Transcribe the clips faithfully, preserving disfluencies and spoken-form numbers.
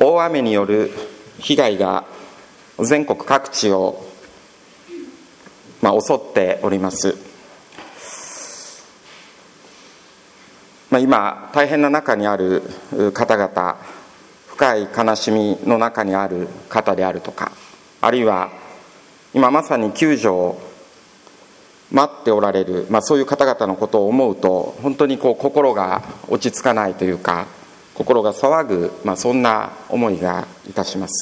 大雨による被害が全国各地を、まあ、襲っております。まあ、今大変な中にある方々、深い悲しみの中にある方であるとか、あるいは今まさに救助を待っておられる、まあ、そういう方々のことを思うと、本当にこう心が落ち着かないというか、心が騒ぐ、まあ、そんな思いがいたします。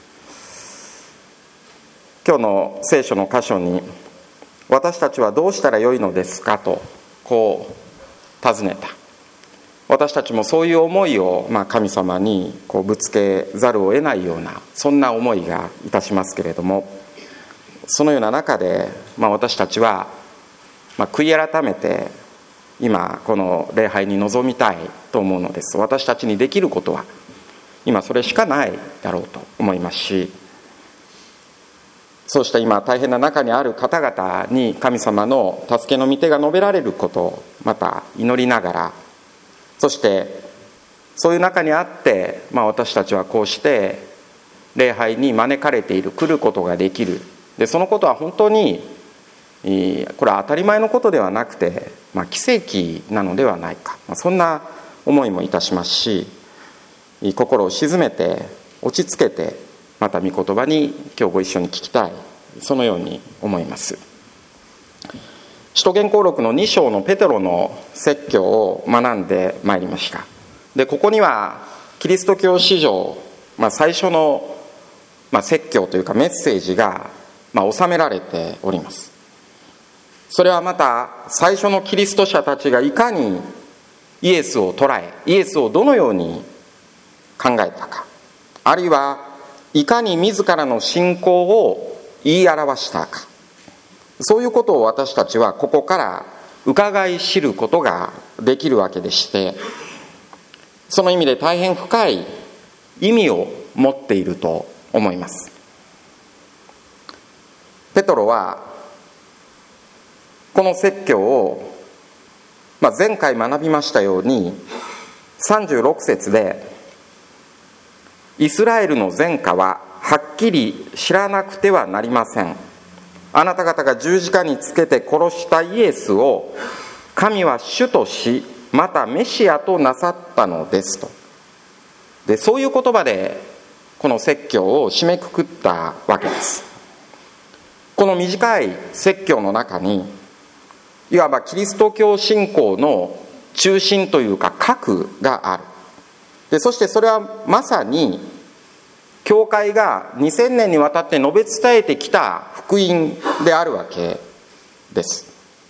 今日の聖書の箇所に、私たちはどうしたらよいのですかとこう尋ねた。私たちもそういう思いを、まあ、神様にこうぶつけざるを得ないような、そんな思いがいたしますけれども、そのような中で、まあ、私たちは、まあ、悔い改めて今この礼拝に臨みたいと思うのです。私たちにできることは今それしかないだろうと思いますし、そうした今大変な中にある方々に神様の助けの御手が述べられることをまた祈りながら、そしてそういう中にあって、まあ、私たちはこうして礼拝に招かれている、来ることができる。でそのことは本当にこれは当たり前のことではなくて、まあ、奇跡なのではないか、まあ、そんな思いもいたしますし、心を静めて落ち着けて、また御言葉に今日ご一緒に聞きたい、そのように思います。使徒言行録のに章のペテロの説教を学んでまいりました。でここにはキリスト教史上、まあ、最初の、まあ、説教というかメッセージが、まあ、収められております。それはまた最初のキリスト者たちがいかにイエスを捉え、イエスをどのように考えたか、あるいはいかに自らの信仰を言い表したか、そういうことを私たちはここから伺い知ることができるわけでして、その意味で大変深い意味を持っていると思います。ペトロはこの説教を、まあ、前回学びましたようにさんじゅうろく節で、イスラエルの前科ははっきり知らなくてはなりません。あなた方が十字架につけて殺したイエスを神は主とし、またメシアとなさったのですと。でそういう言葉でこの説教を締めくくったわけです。この短い説教の中に、いわばキリスト教信仰の中心というか核がある。でそしてそれはまさに教会がにせんねんにわたって述べ伝えてきた福音であるわけです。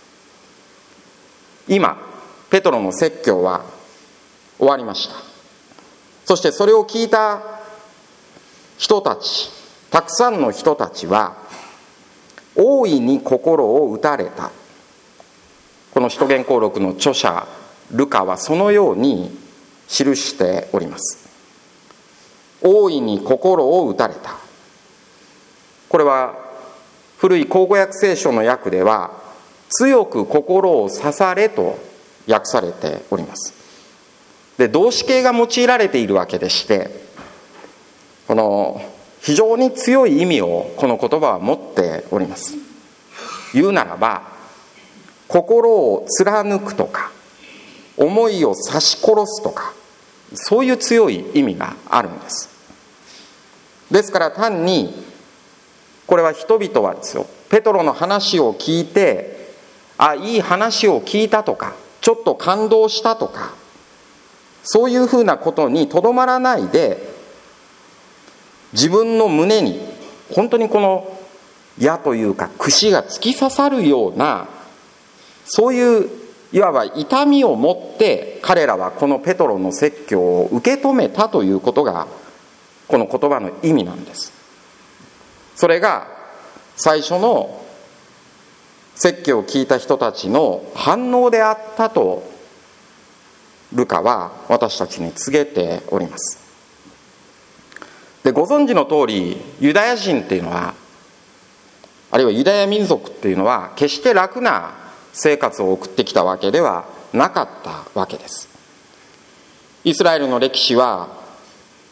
今ペトロの説教は終わりました。そしてそれを聞いた人たち、たくさんの人たちは大いに心を打たれた。この使徒言行録の著者ルカはそのように記しております。大いに心を打たれた。これは古い口語訳聖書の訳では強く心を刺されと訳されております。で動詞形が用いられているわけでして、この非常に強い意味をこの言葉は持っております。言うならば、心を貫くとか思いを刺し殺すとか、そういう強い意味があるんです。ですから単にこれは人々はですよ、ペトロの話を聞いて、あ、いい話を聞いたとか、ちょっと感動したとか、そういうふうなことにとどまらないで、自分の胸に本当にこの矢というか串が突き刺さるような、そういういわば痛みを持って彼らはこのペトロの説教を受け止めたということがこの言葉の意味なんです。それが最初の説教を聞いた人たちの反応であったとルカは私たちに告げております。でご存知の通り、ユダヤ人っていうのは、あるいはユダヤ民族っていうのは決して楽な生活を送ってきたわけではなかったわけです。イスラエルの歴史は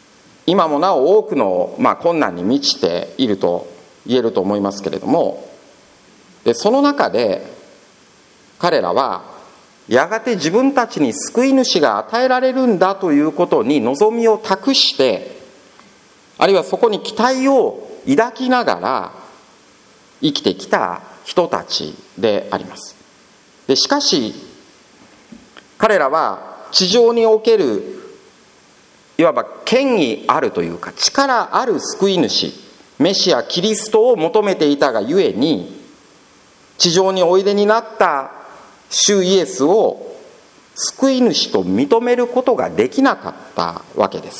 今もなお多くの、まあ、困難に満ちていると言えると思いますけれども、でその中で彼らはやがて自分たちに救い主が与えられるんだということに望みを託して、あるいはそこに期待を抱きながら生きてきた人たちであります。でしかし彼らは地上におけるいわば権威あるというか力ある救い主メシアキリストを求めていたがゆえに、地上においでになった主イエスを救い主と認めることができなかったわけです。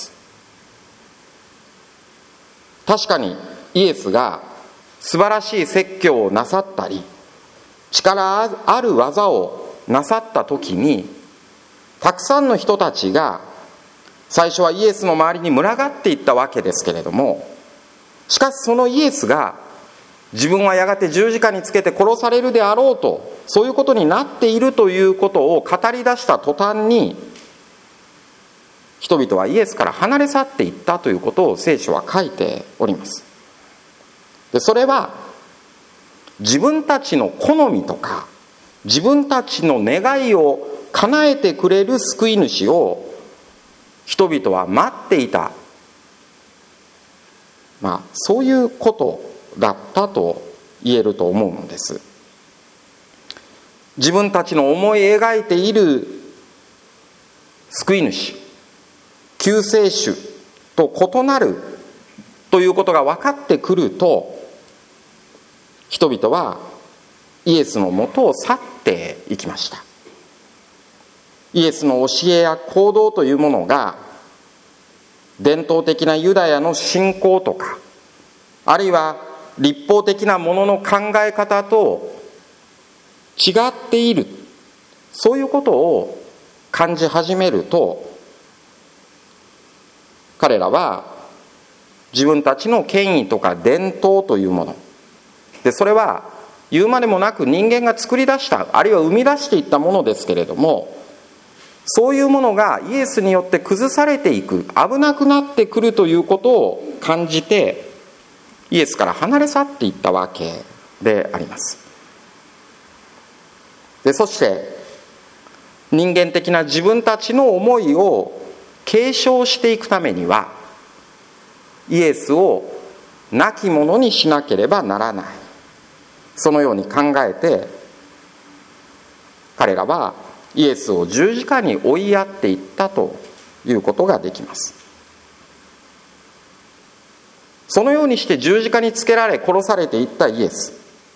確かにイエスが素晴らしい説教をなさったり力ある技をなさった時に、たくさんの人たちが最初はイエスの周りに群がっていったわけですけれども、しかしそのイエスが自分はやがて十字架につけて殺されるであろうと、そういうことになっているということを語り出した途端に、人々はイエスから離れ去っていったということを聖書は書いております。でそれは自分たちの好みとか自分たちの願いを叶えてくれる救い主を人々は待っていた、まあそういうことだったと言えると思うのです。自分たちの思い描いている救い主、救世主と異なるということが分かってくると、人々はイエスのもとを去っていきました。イエスの教えや行動というものが伝統的なユダヤの信仰とか、あるいは立法的なものの考え方と違っている、そういうことを感じ始めると、彼らは自分たちの権威とか伝統というもので、それは言うまでもなく人間が作り出した、あるいは生み出していったものですけれども、そういうものがイエスによって崩されていく、危なくなってくるということを感じて、イエスから離れ去っていったわけであります。でそして人間的な自分たちの思いを継承していくためには、イエスを亡き者にしなければならない、そのように考えて彼らはイエスを十字架に追いやっていったということができます。そのようにして十字架につけられ殺されていったイエス、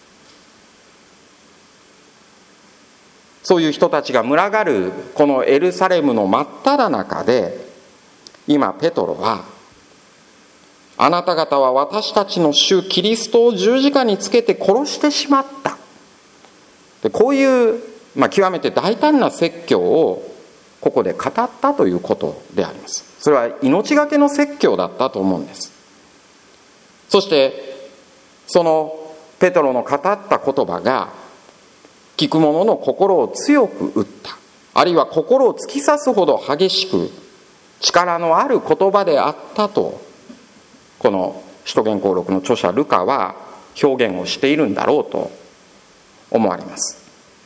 そういう人たちが群がるこのエルサレムの真っ只中で、今ペトロは、あなた方は私たちの主キリストを十字架につけて殺してしまった。でこういう、まあ、極めて大胆な説教をここで語ったということであります。それは命がけの説教だったと思うんです。そしてそのペトロの語った言葉が聞く者の心を強く打った、あるいは心を突き刺すほど激しく力のある言葉であったと、この使徒言行録の著者ルカは表現をしているんだろうと思われます。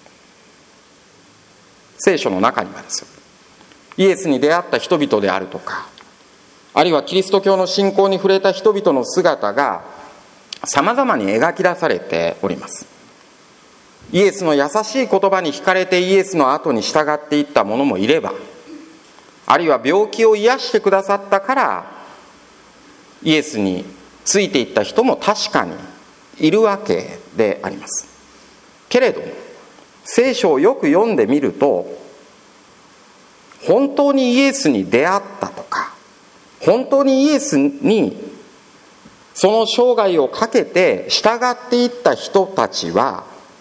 聖書の中にはですよ、イエスに出会った人々であるとか、あるいはキリスト教の信仰に触れた人々の姿がさまざまに描き出されております。イエスの優しい言葉に惹かれてイエスの後に従っていった者もいれば、あるいは病気を癒してくださったからイエスについていった人も確かにいるわけであります。けれども聖書をよく読んでみると、本当にイエスに出会ったとか、本当にイエスにその生涯をかけて従っていった人たちは、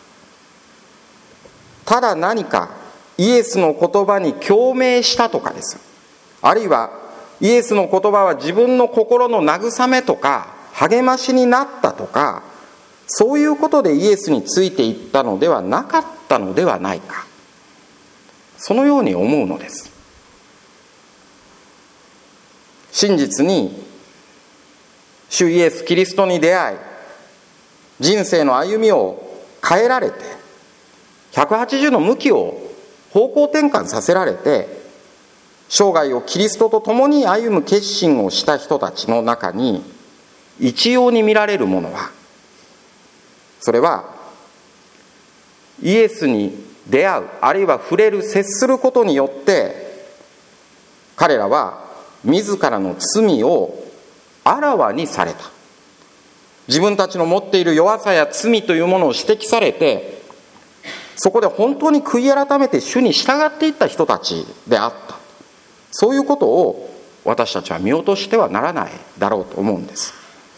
ただ何かイエスの言葉に共鳴したとかです、あるいはイエスの言葉は自分の心の慰めとか励ましになったとか、そういうことでイエスについていったのではなかったのではないか、そのように思うのです。 真実に主イエス・キリストに出会い、人生の歩みを変えられて、ひゃくはちじゅうの向きを方向転換させられて、生涯をキリストと共に歩む決心をした人たちの中に一様に見られるものは、それはイエスに出会う、あるいは触れる、接することによって彼らは自らの罪をあらわにされた。自分たちの持っている弱さや罪というものを指摘されて、そこで本当に悔い改めて主に従っていった人たちであった。そういうことを私たちは見落としてはならないだろうと思うんです。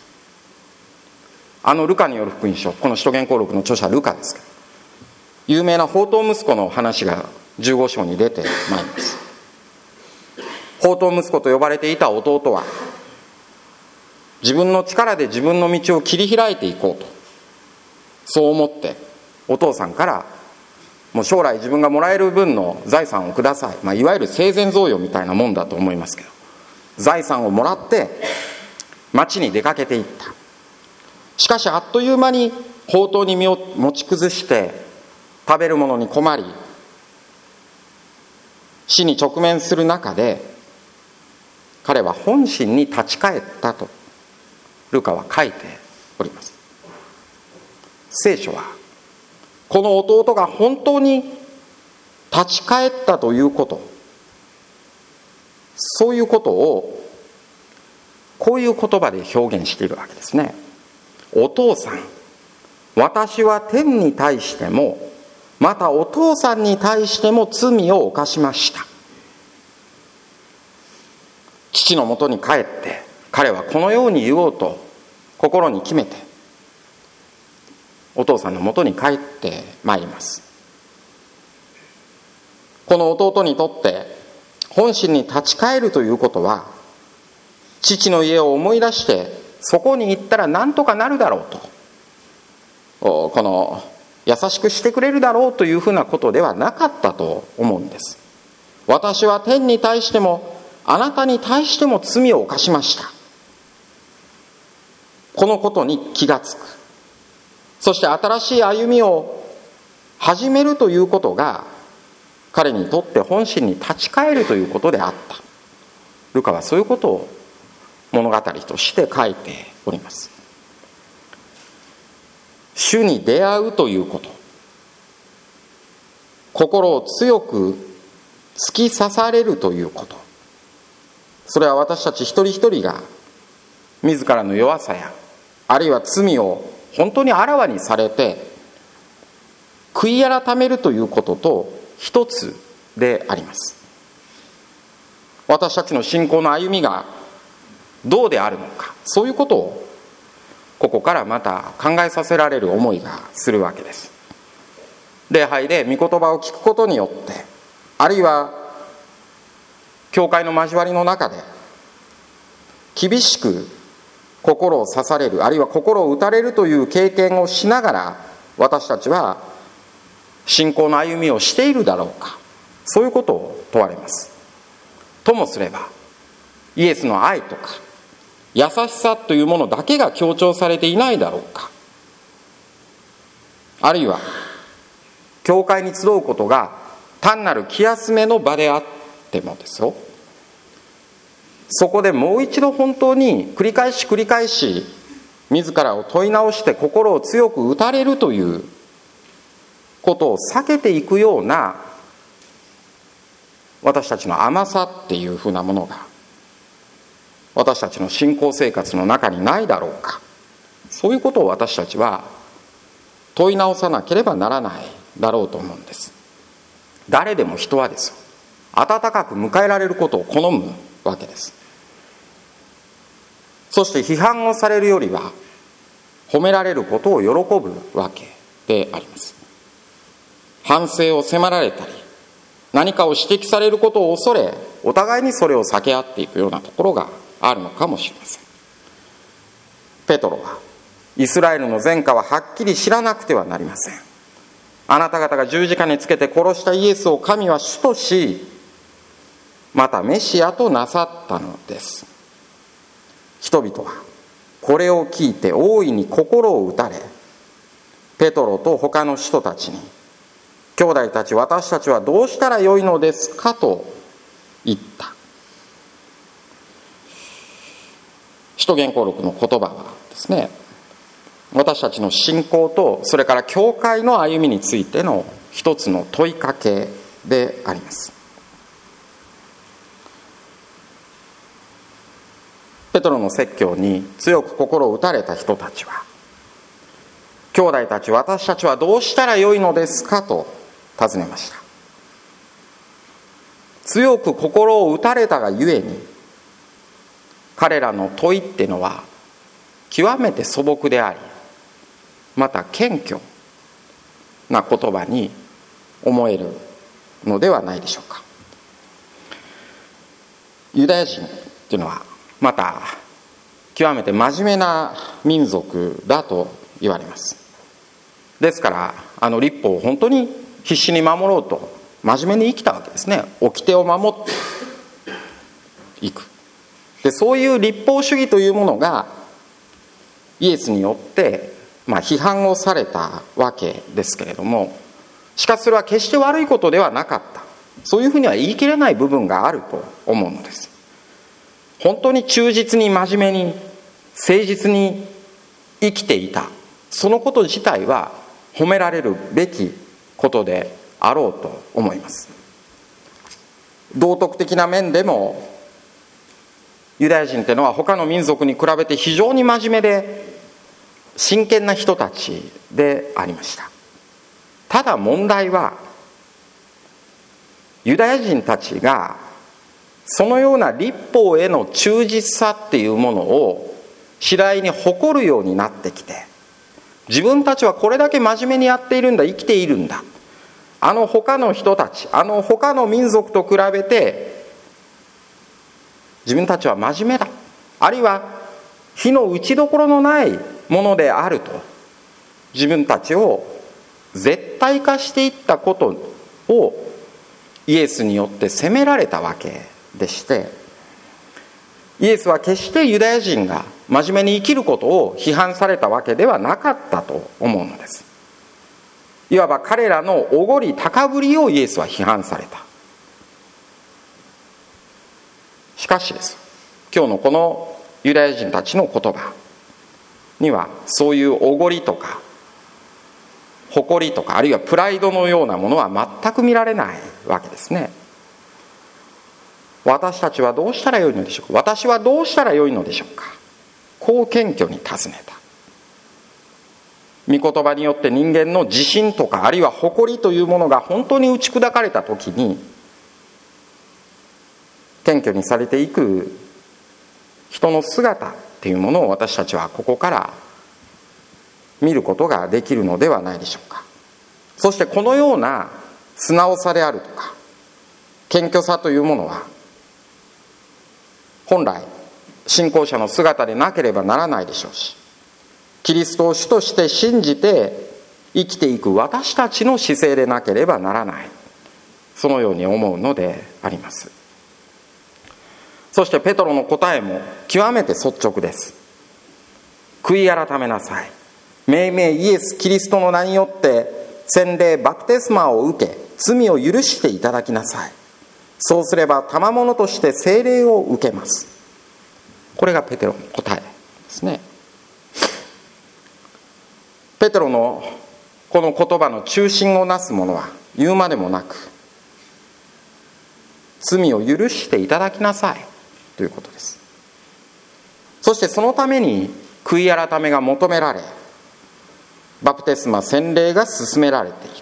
あのルカによる福音書、この使徒言行録の著者ルカですけど、有名な放蕩息子の話がじゅうご章に出てまいります。放蕩息子と呼ばれていた弟は、自分の力で自分の道を切り開いていこうと、そう思ってお父さんからもう将来自分がもらえる分の財産をください、まあ、いわゆる生前贈与みたいなもんだと思いますけど、財産をもらって町に出かけていった。しかしあっという間に放蕩に身を持ち崩して、食べるものに困り死に直面する中で、彼は本心に立ち返ったとルカは書いております。聖書はこの弟が本当に立ち返ったということ、そういうことをこういう言葉で表現しているわけですね。お父さん、私は天に対してもまたお父さんに対しても罪を犯しました。父のもとに帰って彼はこのように言おうと心に決めて、お父さんのもとに帰ってまいります。この弟にとって本心に立ち返るということは、父の家を思い出してそこに行ったら何とかなるだろうと、この優しくしてくれるだろうというふうなことではなかったと思うんです。私は天に対してもあなたに対しても罪を犯しました。このことに気がつく。そして新しい歩みを始めるということが彼にとって本心に立ち返るということであった。ルカはそういうことを物語として書いております。主に出会うということ、心を強く突き刺されるということ、それは私たち一人一人が自らの弱さやあるいは罪を本当にあらわにされて悔い改めるということと一つであります。私たちの信仰の歩みがどうであるのか、そういうことをここからまた考えさせられる思いがするわけです。礼拝で御言葉を聞くことによって、あるいは教会の交わりの中で厳しく心を刺される、あるいは心を打たれるという経験をしながら私たちは信仰の歩みをしているだろうか、そういうことを問われます。ともすればイエスの愛とか優しさというものだけが強調されていないだろうか、あるいは教会に集うことが単なる気休めの場であってもですよ、そこでもう一度本当に繰り返し繰り返し自らを問い直して心を強く打たれるということを避けていくような私たちの甘さっていうふうなものが私たちの信仰生活の中にないだろうか、そういうことを私たちは問い直さなければならないだろうと思うんです。誰でも人はですよ、温かく迎えられることを好むわけです。そして批判をされるよりは褒められることを喜ぶわけであります。反省を迫られたり何かを指摘されることを恐れ、お互いにそれを避け合っていくようなところがあるのかもしれません。ペトロはイスラエルの前科ははっきり知らなくてはなりません。あなた方が十字架につけて殺したイエスを神は主とし、またメシアとなさったのです。 人々はこれを聞いて大いに心を打たれ、ペトロと他の人たちに、兄弟たち、私たちはどうしたらよいのですかと言った。使徒言行録の言葉はですね、私たちの信仰とそれから教会の歩みについての一つの問いかけであります。ペトロの説教に強く心を打たれた人たちは、兄弟たち、私たちはどうしたらよいのですかと尋ねました。強く心を打たれたがゆえに、彼らの問いっていうのは極めて素朴であり、また謙虚な言葉に思えるのではないでしょうか。ユダヤ人っていうのはまた極めて真面目な民族だと言われます。ですからあの律法を本当に必死に守ろうと真面目に生きたわけですね。掟を守っていく。でそういう律法主義というものがイエスによってまあ批判をされたわけですけれども、しかしそれは決して悪いことではなかった。そういうふうには言い切れない部分があると思うのです。本当に忠実に真面目に誠実に生きていた、そのこと自体は褒められるべきことであろうと思います。道徳的な面でもユダヤ人というのは他の民族に比べて非常に真面目で真剣な人たちでありました。ただ問題は、ユダヤ人たちがそのような律法への忠実さっていうものを次第に誇るようになってきて、自分たちはこれだけ真面目にやっているんだ、生きているんだ、あの他の人たち、あの他の民族と比べて自分たちは真面目だ、あるいは非の打ちどころのないものであると、自分たちを絶対化していったことをイエスによって責められたわけでして、イエスは決してユダヤ人が真面目に生きることを批判されたわけではなかったと思うのです。いわば彼らのおごり高ぶりをイエスは批判された。しかしです、今日のこのユダヤ人たちの言葉にはそういうおごりとか誇りとか、あるいはプライドのようなものは全く見られないわけですね。私たちはどうしたらよいのでしょうか、私はどうしたらよいのでしょうか、こう謙虚に尋ねた。御言葉によって人間の自信とか、あるいは誇りというものが本当に打ち砕かれた時に、謙虚にされていく人の姿っていうものを私たちはここから見ることができるのではないでしょうか。そしてこのような素直さであるとか謙虚さというものは、本来信仰者の姿でなければならないでしょうし、キリストを主として信じて生きていく私たちの姿勢でなければならない、そのように思うのであります。そしてペトロの答えも極めて率直です。悔い改めなさい。命名イエス・キリストの名によって洗礼バプテスマを受け、罪を許していただきなさい。そうすれば賜物として聖霊を受けます。これがペテロの答えですね。ペテロのこの言葉の中心をなすものは言うまでもなく、罪を許していただきなさいということです。そしてそのために悔い改めが求められ、バプテスマ洗礼が進められている。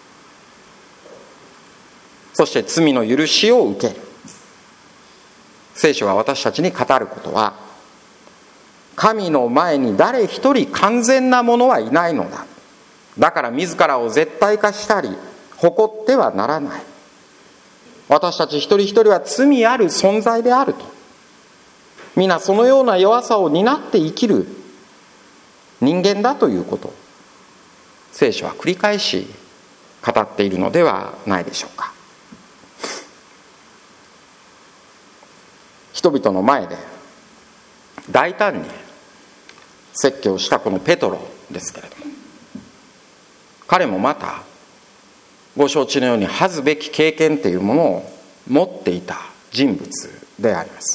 そして罪の許しを受ける。聖書が私たちに語ることは、神の前に誰一人完全な者はいないのだ。だから自らを絶対化したり誇ってはならない。私たち一人一人は罪ある存在であると。皆そのような弱さを担って生きる人間だということ、聖書は繰り返し語っているのではないでしょうか。人々の前で大胆に説教したこのペトロですけれども、彼もまたご承知のように恥ずべき経験というものを持っていた人物であります。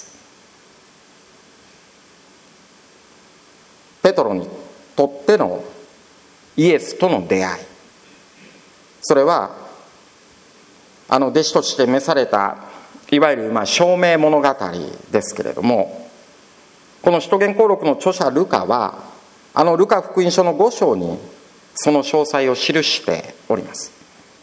ペトロにとってのイエスとの出会い、それはあの弟子として召されたいわゆるまあ証明物語ですけれども、この使徒言行録の著者ルカはあのルカ福音書のご章にその詳細を記しております。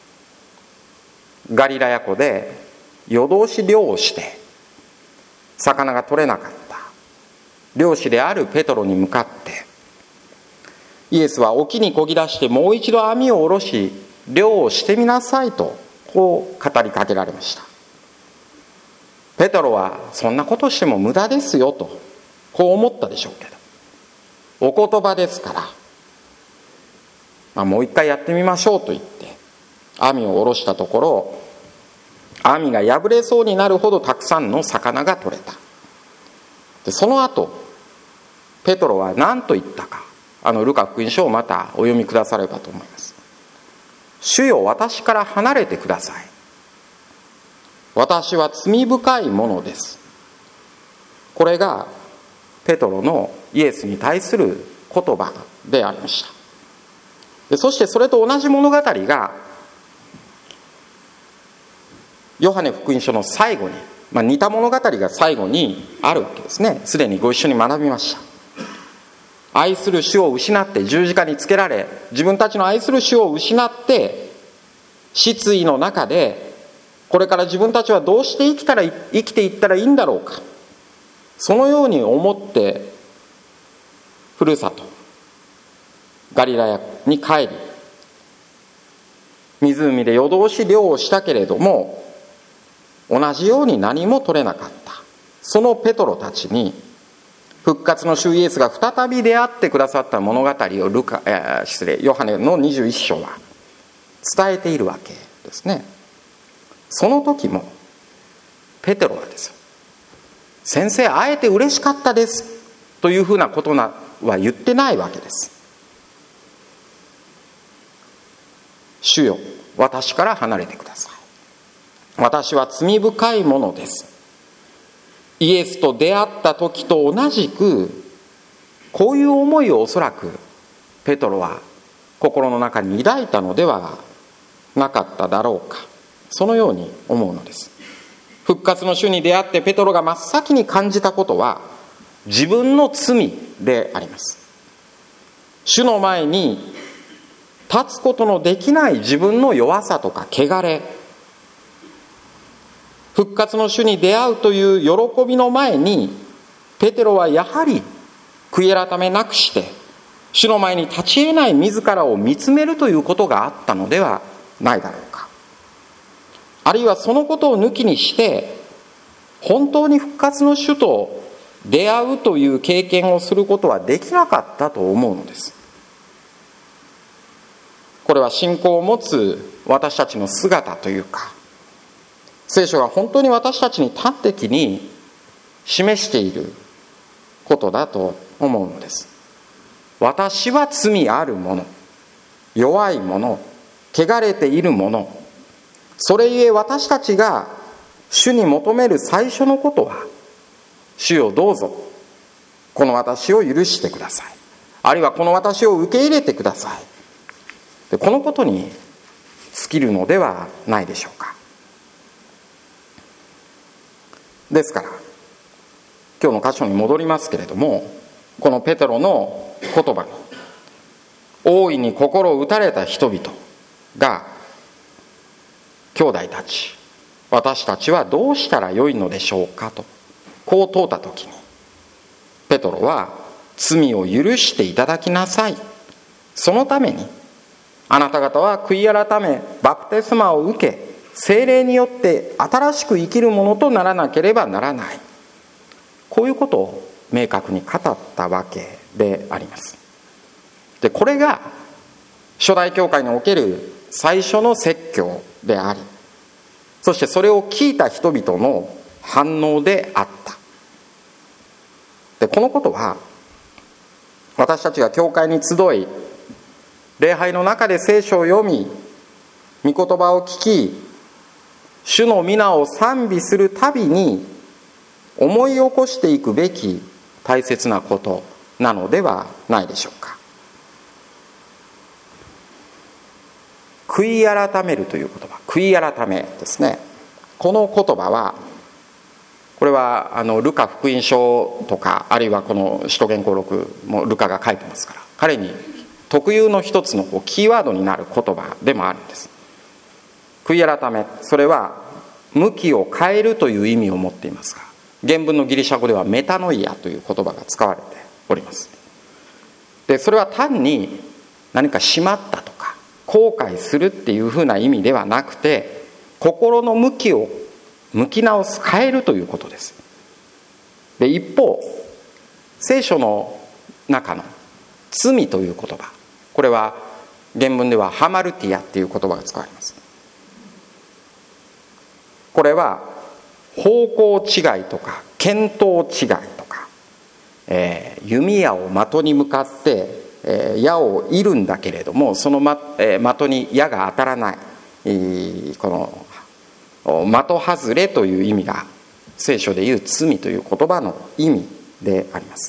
ガリラヤ湖で夜通し漁をして魚が取れなかった漁師であるペトロに向かってイエスは沖に漕ぎ出してもう一度網を下ろし漁をしてみなさいとこう語りかけられました。ペトロはそんなことしても無駄ですよとこう思ったでしょうけど、お言葉ですから、まあ、もう一回やってみましょうと言って網を下ろしたところ、網が破れそうになるほどたくさんの魚が取れた。でその後ペトロは何と言ったか、あのルカ福音書をまたお読みくださればと思います。主よ、私から離れてください。私は罪深いものです。これがペトロのイエスに対する言葉でありました。でそしてそれと同じ物語がヨハネ福音書の最後に、まあ、似た物語が最後にあるわけですね。すでにご一緒に学びました。愛する主を失って十字架につけられ、自分たちの愛する主を失って失意の中でこれから自分たちはどうして生きたら生きていったらいいんだろうか、そのように思ってふるさとガリラヤに帰り、湖で夜通し漁をしたけれども同じように何も取れなかったそのペトロたちに復活の主イエスが再び出会ってくださった物語をルカ、えー、失礼ヨハネのにじゅういっ章は伝えているわけですね。その時もペテロはですよ、先生会えて嬉しかったですというふうなことは言ってないわけです。主よ、私から離れてください。私は罪深いものです。イエスと出会った時と同じくこういう思いをおそらくペトロは心の中に抱いたのではなかっただろうか、そのように思うのです。復活の主に出会ってペトロが真っ先に感じたことは自分の罪であります。主の前に立つことのできない自分の弱さとか汚れ、復活の主に出会うという喜びの前にペテロはやはり悔い改めなくして主の前に立ち得ない自らを見つめるということがあったのではないだろうか。あるいはそのことを抜きにして本当に復活の主と出会うという経験をすることはできなかったと思うのです。これは信仰を持つ私たちの姿というか、聖書が本当に私たちに端的に示していることだと思うのです。私は罪あるもの、弱いもの、汚れているもの、それゆえ私たちが主に求める最初のことは、主よどうぞこの私を許してください、あるいはこの私を受け入れてください、でこのことに尽きるのではないでしょうか。ですから今日の箇所に戻りますけれども、このペテロの言葉に大いに心を打たれた人々が、兄弟たち、私たちはどうしたらよいのでしょうかとこう問うたときに、ペトロは罪を許していただきなさい、そのためにあなた方は悔い改めバプテスマを受け聖霊によって新しく生きるものとならなければならない、こういうことを明確に語ったわけであります。でこれが初代教会における最初の説教であり、そしてそれを聞いた人々の反応であった。でこのことは私たちが教会に集い、礼拝の中で聖書を読み、御言葉を聞き、主の皆を賛美するたびに思い起こしていくべき大切なことなのではないでしょうか。悔い改めるという言葉、悔い改めですね。この言葉は、これはあのルカ福音書とか、あるいはこの使徒言行録もルカが書いてますから、彼に特有の一つのキーワードになる言葉でもあるんです。悔い改め、それは向きを変えるという意味を持っていますが、原文のギリシャ語ではメタノイアという言葉が使われております。でそれは単に何かしまったとか後悔するっていうふうな意味ではなくて、心の向きを向き直す、変えるということです。で一方、聖書の中の罪という言葉、これは原文ではハマルティアっていう言葉が使われます。これは方向違いとか見当違いとか、えー、弓矢を的に向かって、えー、矢を射るんだけれども、その、まえー、的に矢が当たらない、えー、この的外れという意味が聖書でいう罪という言葉の意味であります。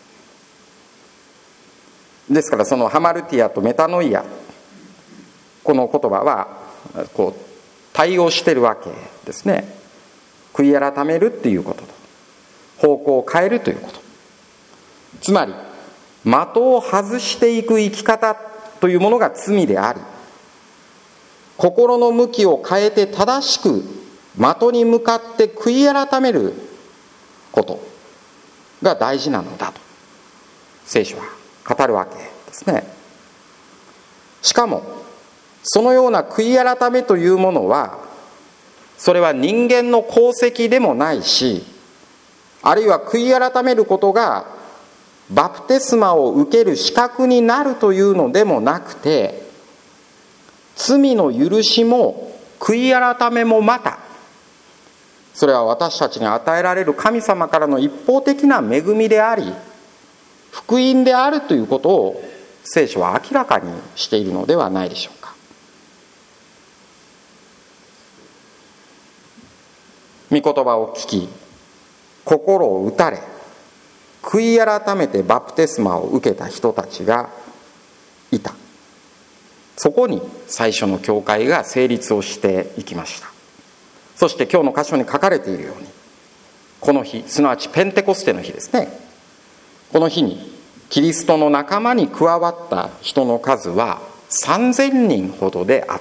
ですからそのハマルティアとメタノイア、この言葉はこう対応しているわけですね。悔い改めるっていうことと方向を変えるということ、つまり的を外していく生き方というものが罪であり、心の向きを変えて正しく的に向かって悔い改めることが大事なのだと聖書は語るわけですね。しかもそのような悔い改めというものは、それは人間の功績でもないし、あるいは悔い改めることがバプテスマを受ける資格になるというのでもなくて、罪の許しも悔い改めもまた、それは私たちに与えられる神様からの一方的な恵みであり、福音であるということを聖書は明らかにしているのではないでしょうか。御言葉を聞き、心を打たれ、悔い改めてバプテスマを受けた人たちがいた。そこに最初の教会が成立をしていきました。そして今日の箇所に書かれているように、この日、すなわちペンテコステの日ですね、この日にキリストの仲間に加わった人の数はさんぜんにんほどであった。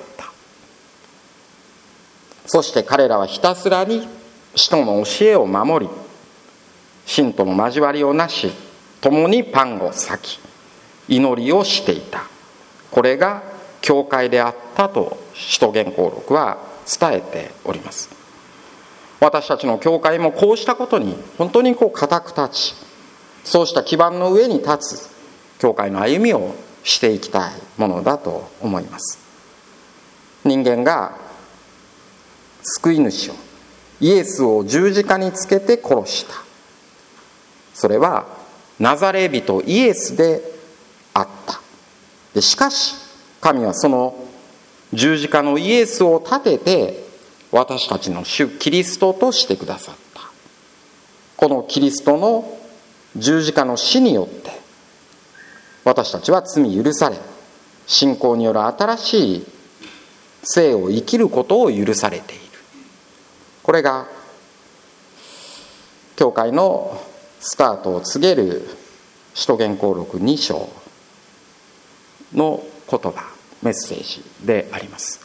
そして彼らはひたすらに使徒の教えを守り、信徒の交わりをなし、共にパンを裂き、祈りをしていた。これが教会であったと使徒言行録は伝えております。私たちの教会もこうしたことに本当にこう固く立ち、そうした基盤の上に立つ教会の歩みをしていきたいものだと思います。人間が救い主をイエスを十字架につけて殺した。それはナザレ人イエスであった。でしかし神はその十字架のイエスを立てて私たちの主キリストとしてくださった。このキリストの十字架の死によって私たちは罪許され、信仰による新しい生を生きることを許されている。これが教会のスタートを告げる使徒言行録に章の言葉、メッセージであります。